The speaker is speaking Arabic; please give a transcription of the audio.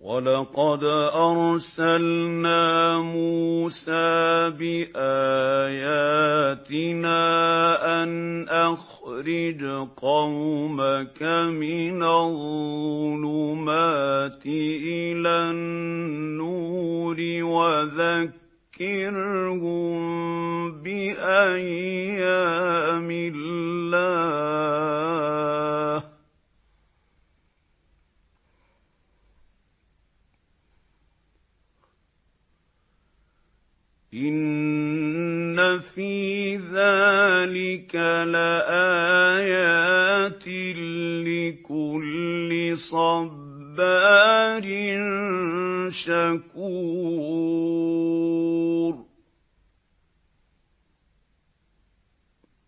وَلَقَدْ أَرْسَلْنَا مُوسَىٰ بِآيَاتِنَا أَنْ أَخْرِجْ قَوْمَكَ مِنَ الظُّلُمَاتِ إِلَى النُّورِ وَذَكِّرْهُم بِأَيَّامِ اللَّهِ ۚ إِنَّ فِي ذَٰلِكَ لَآيَاتٍ لِّكُلِّ صَبَّارٍ شَكُورٍ